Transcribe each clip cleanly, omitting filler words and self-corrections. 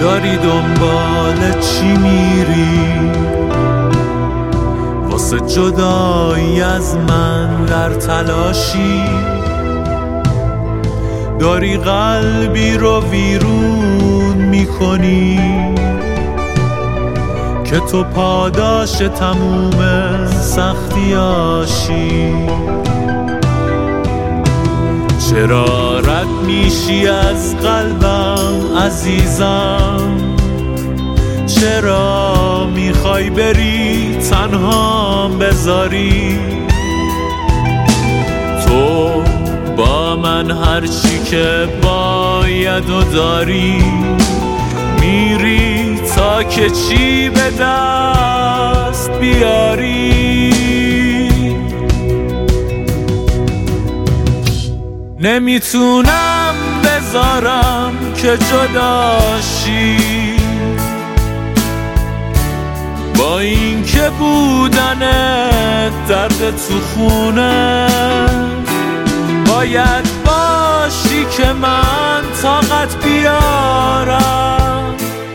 داری دنبال چی میری؟ واسه جدایی از من در تلاشی، داری قلبی رو ویرون میکنی که تو پاداش تموم سختیاشی. چرا رد میشی از قلبم عزیزم؟ چرا میخوای بری تنهام بذاری؟ تو با من هرچی که باید و داری، میری تا که چی به دست بیاری. نمیتونم بذارم که جداشی، با این که بودنت درد تو خونه. باید باشی که من طاقت بیارم،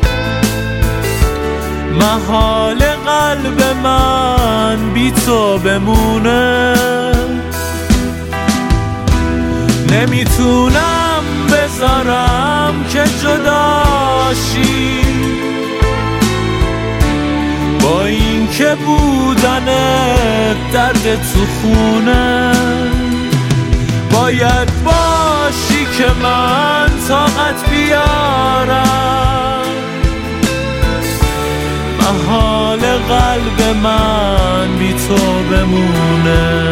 محال قلب من بی تو بمونه. نمیتونم بذارم که جداشی، با این که بودنت درد تو خونه. باید باشی که من طاقت بیارم، محال قلب من بی تو بمونه.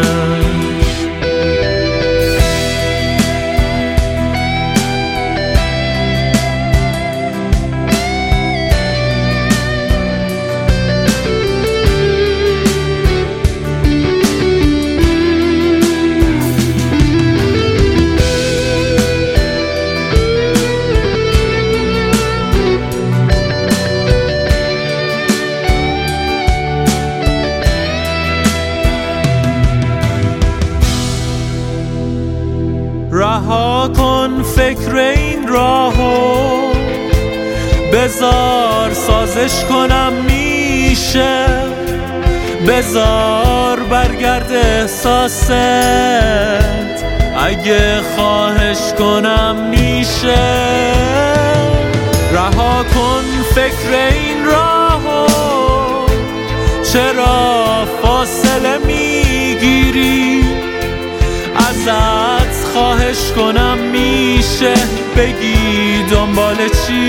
رها کن فکر این راهو، بذار سازش کنم میشه. بذار برگرد احساست، اگه خواهش کنم میشه. رها کن فکر این راهو، چرا فاصله میگیری؟ ازت خواهش کنم میشه بگی دنبال چی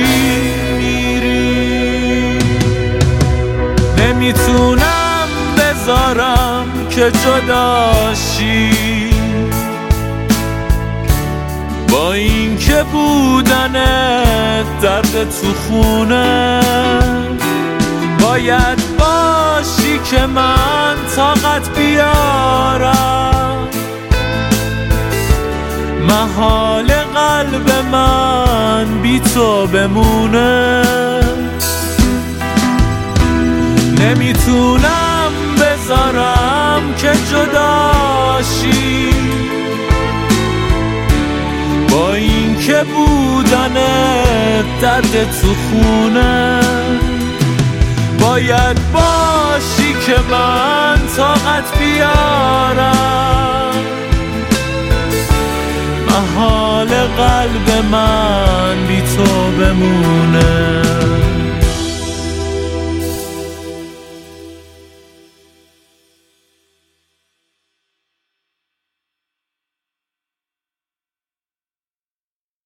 میری؟ نمیتونم بذارم که جداشی، با این که بودنت درد تو خونه. باید باشی که من طاقت بیارم، محال قلب من بی تو بمونه. نمیتونم بذارم که جداشی، با این که بودنت درد تو خونه. باید باشی که من طاقت بیارم، محال قلب من بی تو بمونه.